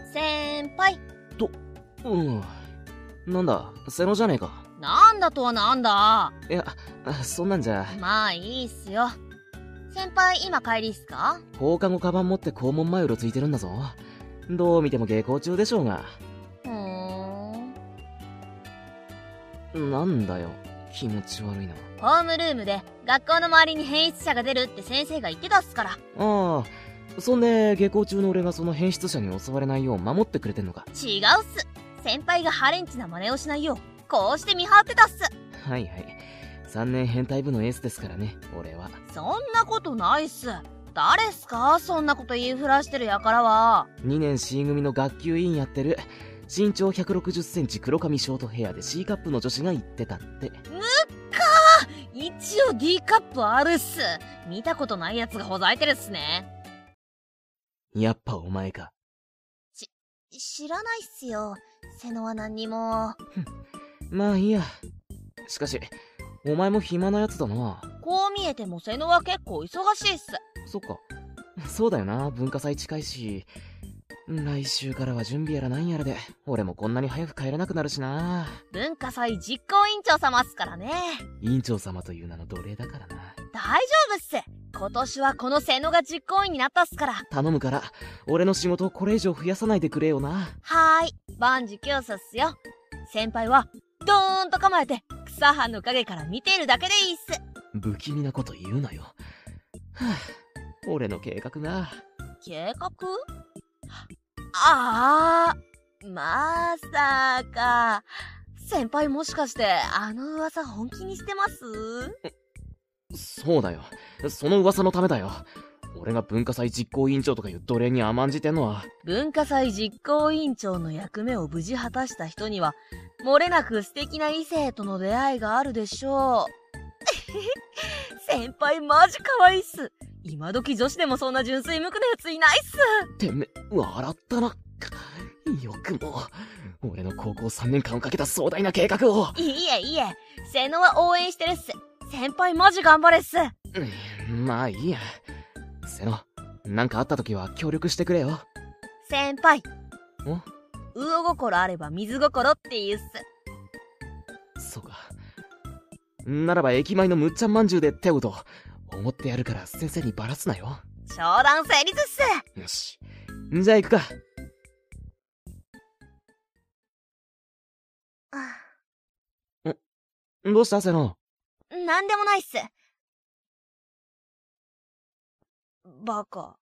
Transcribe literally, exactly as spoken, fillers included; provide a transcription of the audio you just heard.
先輩。 と、うん。なんだ、瀬野じゃねえか。 なんだとはなんだ。 いや、そんなんじゃ。 まあいいっすよ。先輩、今帰りっすか？ 放課後カバン持って校門前うろついてるんだぞ。どう見ても下校中でしょうが。 ふーん。なんだよ、気持ち悪いな。 ホームルームで学校の周りに変質者が出るって先生が言ってたっすから。 ああ、そんで下校中の俺がその変質者に襲われないよう守ってくれてんのか。 違うっす。先輩がハレンチな真似をしないようこうして見張ってたっす。 はいはい、さんねん変態部のエースですからね、俺は。 そんなことないっす。誰っすか、そんなこと言いふらしてる輩は。 にねん C 組の学級委員やってる身長ひゃくろくじゅっセンチ黒髪ショートヘアで C カップの女子が言ってたって。 むっかー、一応 D カップあるっす。見たことないやつがほざいてるっすね。 やっぱお前か。 し、知らないっすよ。瀬野は何にも。 まあいいや。しかしお前も暇なやつだな。 こう見えても瀬野は結構忙しいっす。 そっか、そうだよな、文化祭近いし。来週からは準備やらなんやらで俺もこんなに早く帰れなくなるしな。 文化祭実行委員長様っすからね。 委員長様という名の奴隷だからな。 大丈夫っす。今年はこの瀬野が実行委員になったっすから。 頼むから俺の仕事をこれ以上増やさないでくれよな。 はーい、万事休すっすよ。先輩はドーンと構えて草葉の陰から見ているだけでいいっす。 不気味なこと言うなよ。はあ、俺の計画が。 計画？ああ、まさか。先輩もしかしてあの噂本気にしてます？ そうだよ、その噂のためだよ。俺が文化祭実行委員長とかいう奴隷に甘んじてんのは。 文化祭実行委員長の役目を無事果たした人には漏れなく素敵な異性との出会いがあるでしょう。先輩マジ可愛いっす。今時女子でもそんな純粋無垢なやついないっす。 てめ、笑ったな。よくも俺の高校さんねんかんをかけた壮大な計画を。 いいえいいえ、瀬野は応援してるっす。先輩マジ頑張れっす。 うん、まあいいや。瀬野、なんかあった時は協力してくれよ。 先輩、 お？ 魚心あれば水心って言うっす。そうか。ならば駅前のむっちゃんまんじゅうで手を打とう。思ってやるから先生にバラすなよ。 商談成立っす。 よし、じゃあ行くか。ん、どうした瀬野？ なんでもないっす。バカ。